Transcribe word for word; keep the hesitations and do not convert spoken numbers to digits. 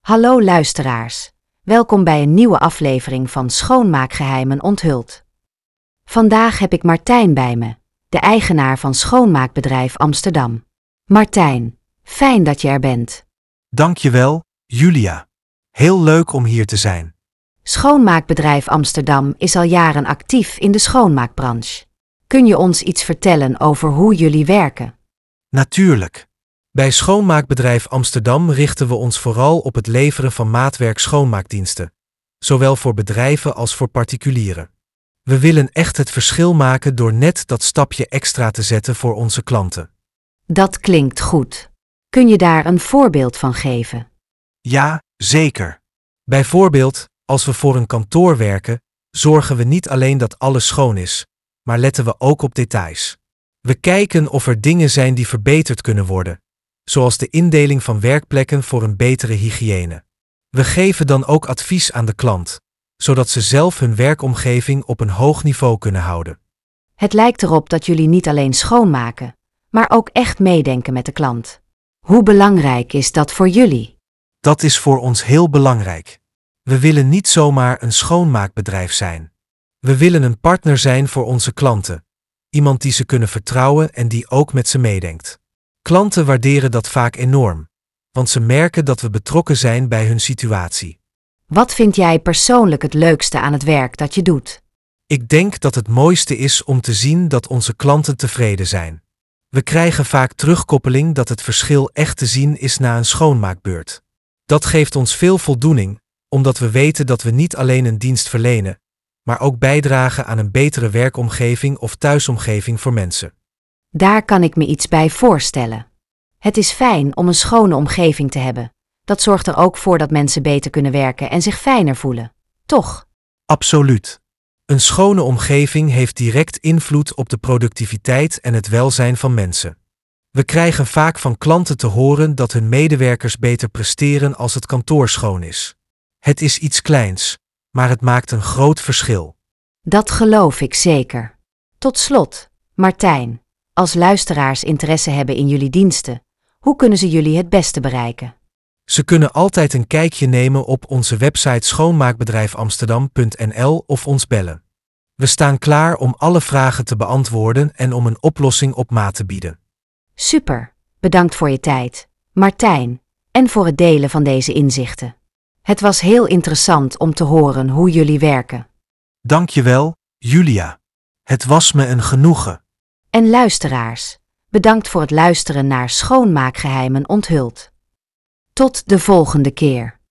Hallo luisteraars, welkom bij een nieuwe aflevering van Schoonmaakgeheimen onthuld. Vandaag heb ik Martijn bij me, de eigenaar van Schoonmaakbedrijf Amsterdam. Martijn, fijn dat je er bent. Dankjewel, Julia. Heel leuk om hier te zijn. Schoonmaakbedrijf Amsterdam is al jaren actief in de schoonmaakbranche. Kun je ons iets vertellen over hoe jullie werken? Natuurlijk. Bij Schoonmaakbedrijf Amsterdam richten we ons vooral op het leveren van maatwerk schoonmaakdiensten, zowel voor bedrijven als voor particulieren. We willen echt het verschil maken door net dat stapje extra te zetten voor onze klanten. Dat klinkt goed. Kun je daar een voorbeeld van geven? Ja, zeker. Bijvoorbeeld, als we voor een kantoor werken, zorgen we niet alleen dat alles schoon is, maar letten we ook op details. We kijken of er dingen zijn die verbeterd kunnen worden, zoals de indeling van werkplekken voor een betere hygiëne. We geven dan ook advies aan de klant, zodat ze zelf hun werkomgeving op een hoog niveau kunnen houden. Het lijkt erop dat jullie niet alleen schoonmaken, maar ook echt meedenken met de klant. Hoe belangrijk is dat voor jullie? Dat is voor ons heel belangrijk. We willen niet zomaar een schoonmaakbedrijf zijn. We willen een partner zijn voor onze klanten, iemand die ze kunnen vertrouwen en die ook met ze meedenkt. Klanten waarderen dat vaak enorm, want ze merken dat we betrokken zijn bij hun situatie. Wat vind jij persoonlijk het leukste aan het werk dat je doet? Ik denk dat het mooiste is om te zien dat onze klanten tevreden zijn. We krijgen vaak terugkoppeling dat het verschil echt te zien is na een schoonmaakbeurt. Dat geeft ons veel voldoening, omdat we weten dat we niet alleen een dienst verlenen, maar ook bijdragen aan een betere werkomgeving of thuisomgeving voor mensen. Daar kan ik me iets bij voorstellen. Het is fijn om een schone omgeving te hebben. Dat zorgt er ook voor dat mensen beter kunnen werken en zich fijner voelen. Toch? Absoluut. Een schone omgeving heeft direct invloed op de productiviteit en het welzijn van mensen. We krijgen vaak van klanten te horen dat hun medewerkers beter presteren als het kantoor schoon is. Het is iets kleins, maar het maakt een groot verschil. Dat geloof ik zeker. Tot slot, Martijn, als luisteraars interesse hebben in jullie diensten, hoe kunnen ze jullie het beste bereiken? Ze kunnen altijd een kijkje nemen op onze website schoonmaakbedrijf amsterdam punt n l of ons bellen. We staan klaar om alle vragen te beantwoorden en om een oplossing op maat te bieden. Super, bedankt voor je tijd, Martijn, en voor het delen van deze inzichten. Het was heel interessant om te horen hoe jullie werken. Dankjewel, Julia. Het was me een genoegen. En luisteraars, bedankt voor het luisteren naar Schoonmaakgeheimen onthuld. Tot de volgende keer.